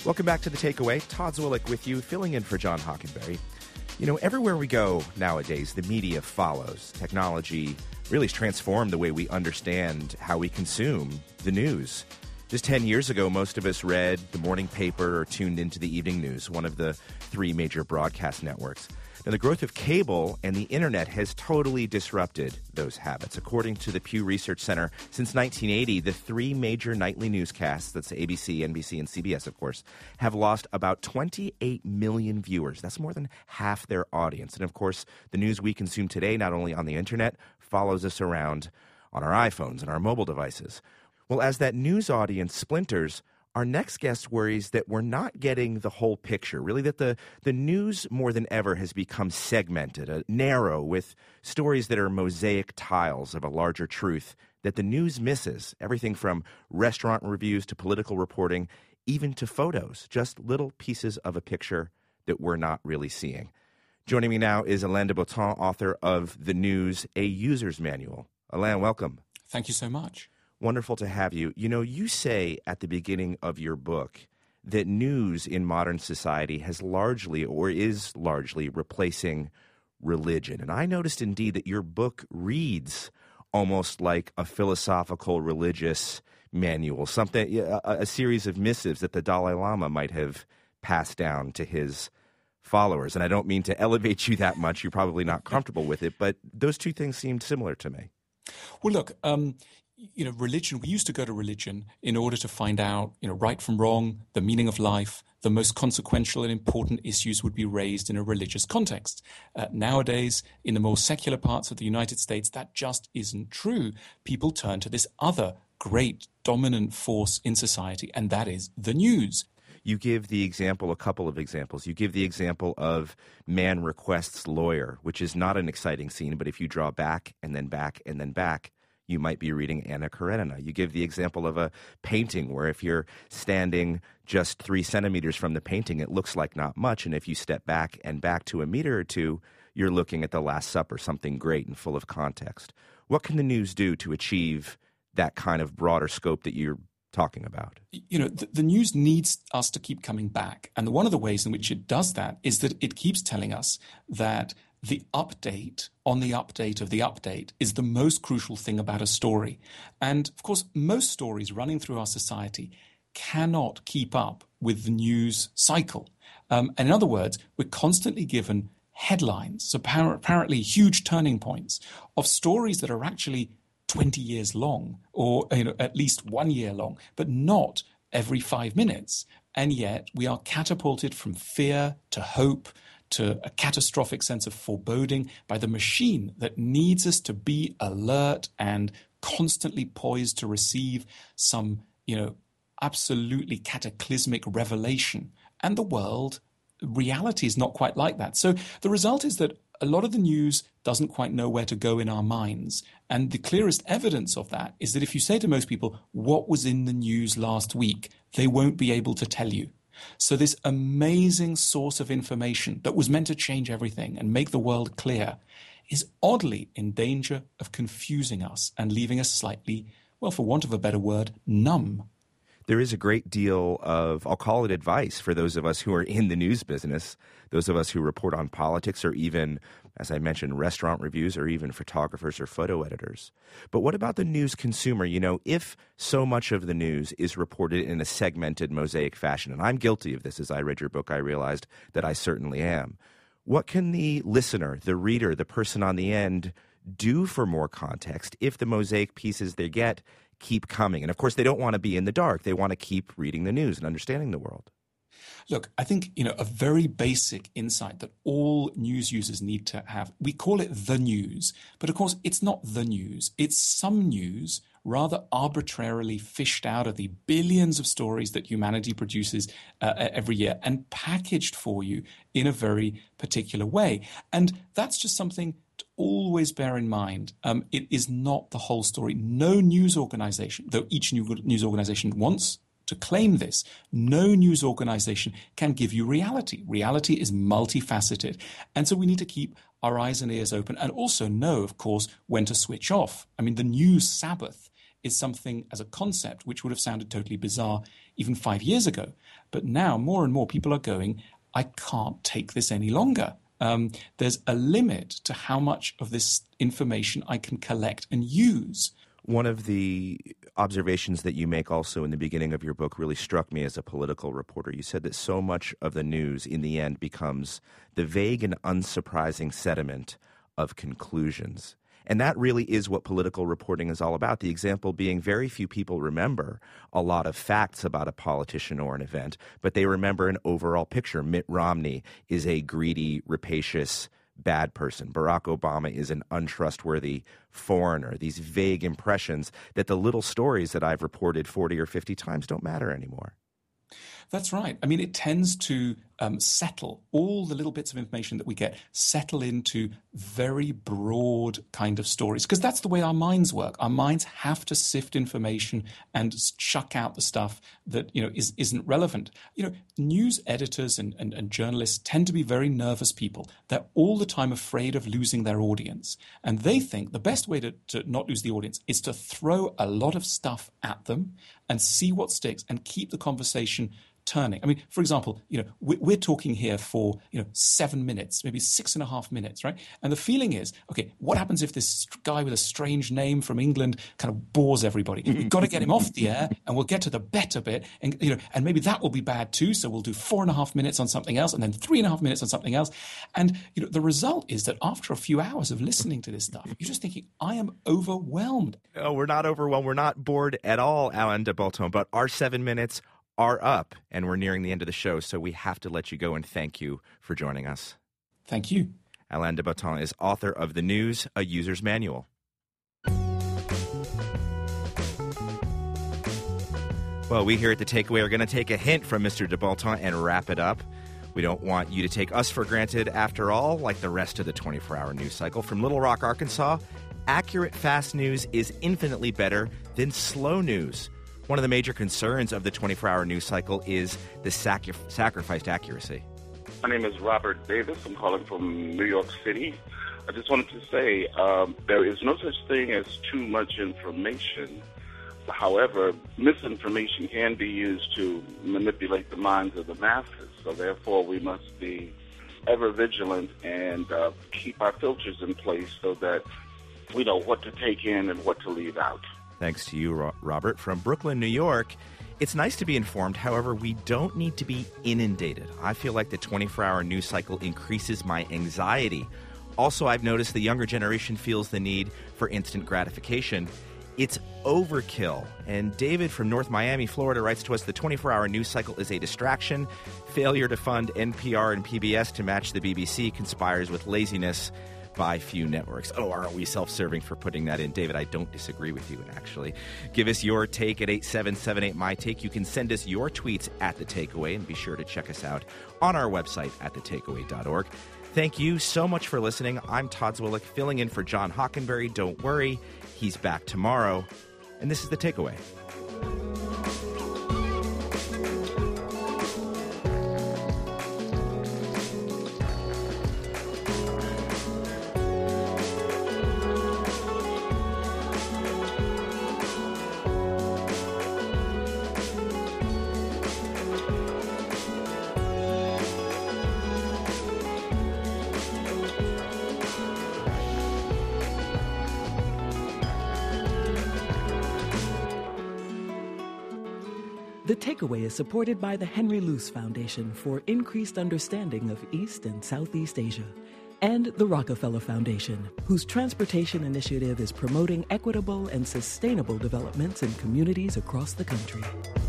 Welcome back to The Takeaway. Todd Zwillich with you, filling in for John Hockenberry. You know, everywhere we go nowadays, the media follows. Technology really has transformed the way we understand how we consume the news. Just 10 years ago, most of us read the morning paper or tuned into the evening news, one of the three major broadcast networks. Now, the growth of cable and the internet has totally disrupted those habits. According to the Pew Research Center, since 1980, the three major nightly newscasts, that's ABC, NBC, and CBS, of course, have lost about 28 million viewers. That's more than half their audience. And, of course, the news we consume today, not only on the internet, follows us around on our iPhones and our mobile devices. Well, as that news audience splinters, our next guest worries that we're not getting the whole picture, really that the news more than ever has become segmented, narrow, with stories that are mosaic tiles of a larger truth that the news misses, everything from restaurant reviews to political reporting, even to photos, just little pieces of a picture that we're not really seeing. Joining me now is Alain de Botton, author of The News, A User's Manual. Alain, welcome. Thank you so much. Wonderful to have you. You know, you say at the beginning of your book that news in modern society has largely or is largely replacing religion. And I noticed indeed that your book reads almost like a philosophical religious manual, something, a series of missives that the Dalai Lama might have passed down to his followers. And I don't mean to elevate you that much. You're probably not comfortable with it, but those two things seemed similar to me. Well, look, religion, we used to go to religion in order to find out, right from wrong, the meaning of life. The most consequential and important issues would be raised in a religious context. Nowadays, in the more secular parts of the United States, that just isn't true. People turn to this other great dominant force in society, and that is the news. You give the example, a couple of examples. You give the example of man requests lawyer, which is not an exciting scene, but if you draw back and then back and then back, you might be reading Anna Karenina. You give the example of a painting where if you're standing just 3 centimeters from the painting, it looks like not much. And if you step back and back to a meter or two, you're looking at the Last Supper, something great and full of context. What can the news do to achieve that kind of broader scope that you're talking about? The news needs us to keep coming back. And one of the ways in which it does that is that it keeps telling us that the update on the update of the update is the most crucial thing about a story. And of course, most stories running through our society cannot keep up with the news cycle. And in other words, we're constantly given headlines, so apparently huge turning points of stories that are actually 20 years long or at least 1 year long, but not every 5 minutes. And yet we are catapulted from fear to hope to a catastrophic sense of foreboding by the machine that needs us to be alert and constantly poised to receive some, absolutely cataclysmic revelation. And the reality is not quite like that. So the result is that a lot of the news doesn't quite know where to go in our minds. And the clearest evidence of that is that if you say to most people, what was in the news last week, they won't be able to tell you. So this amazing source of information that was meant to change everything and make the world clear is oddly in danger of confusing us and leaving us slightly, well, for want of a better word, numb. There is a great deal of, I'll call it advice for those of us who are in the news business, those of us who report on politics or even, as I mentioned, restaurant reviews or even photographers or photo editors. But what about the news consumer? If so much of the news is reported in a segmented mosaic fashion, and I'm guilty of this as I read your book, I realized that I certainly am. What can the listener, the reader, the person on the end do for more context if the mosaic pieces they get keep coming? And of course, they don't want to be in the dark. They want to keep reading the news and understanding the world. Look, I think, a very basic insight that all news users need to have, we call it the news, but of course, it's not the news. It's some news rather arbitrarily fished out of the billions of stories that humanity produces every year and packaged for you in a very particular way. And that's just something to always bear in mind. It is not the whole story. No news organization, though each news organization wants to claim this, no news organization can give you reality. Reality is multifaceted. And so we need to keep our eyes and ears open and also know, of course, when to switch off. I mean, the news Sabbath is something as a concept which would have sounded totally bizarre even 5 years ago. But now more and more people are going, I can't take this any longer. There's a limit to how much of this information I can collect and use. One of the observations that you make also in the beginning of your book really struck me as a political reporter. You said that so much of the news in the end becomes the vague and unsurprising sediment of conclusions. And that really is what political reporting is all about. The example being very few people remember a lot of facts about a politician or an event, but they remember an overall picture. Mitt Romney is a greedy, rapacious, bad person. Barack Obama is an untrustworthy foreigner. These vague impressions that the little stories that I've reported 40 or 50 times don't matter anymore. That's right. I mean, it tends to settle, all the little bits of information that we get, settle into very broad kind of stories, because that's the way our minds work. Our minds have to sift information and chuck out the stuff that, isn't relevant. News editors and journalists tend to be very nervous people. They're all the time afraid of losing their audience. And they think the best way to not lose the audience is to throw a lot of stuff at them and see what sticks and keep the conversation turning. I mean, for example, we're talking here for 7 minutes, maybe 6.5 minutes, right? And the feeling is, okay, what happens if this guy with a strange name from England kind of bores everybody? We've got to get him off the air, and we'll get to the better bit, and and maybe that will be bad too. So we'll do 4.5 minutes on something else, and then 3.5 minutes on something else, and the result is that after a few hours of listening to this stuff, you're just thinking, I am overwhelmed. Oh, we're not overwhelmed. We're not bored at all, Alain de Botton, but our 7 minutes are up, and we're nearing the end of the show, so we have to let you go and thank you for joining us. Thank you. Alain de Botton is author of The News, A User's Manual. Well, we here at The Takeaway are going to take a hint from Mr. de Botton and wrap it up. We don't want you to take us for granted after all, like the rest of the 24-hour news cycle. From Little Rock, Arkansas, accurate, fast news is infinitely better than slow news. One of the major concerns of the 24-hour news cycle is the sacrificed accuracy. My name is Robert Davis. I'm calling from New York City. I just wanted to say there is no such thing as too much information. However, misinformation can be used to manipulate the minds of the masses. So therefore, we must be ever vigilant and keep our filters in place so that we know what to take in and what to leave out. Thanks to you, Robert. From Brooklyn, New York, it's nice to be informed. However, we don't need to be inundated. I feel like the 24-hour news cycle increases my anxiety. Also, I've noticed the younger generation feels the need for instant gratification. It's overkill. And David from North Miami, Florida, writes to us, the 24-hour news cycle is a distraction. Failure to fund NPR and PBS to match the BBC conspires with laziness by few networks. Oh, aren't we self-serving for putting that in? David, I don't disagree with you, actually. Give us your take at 8778MyTake. You can send us your tweets at The Takeaway, and be sure to check us out on our website at thetakeaway.org. Thank you so much for listening. I'm Todd Zwillich, filling in for John Hockenberry. Don't worry, he's back tomorrow. And this is The Takeaway. The Takeaway is supported by the Henry Luce Foundation for increased understanding of East and Southeast Asia, and the Rockefeller Foundation, whose transportation initiative is promoting equitable and sustainable developments in communities across the country.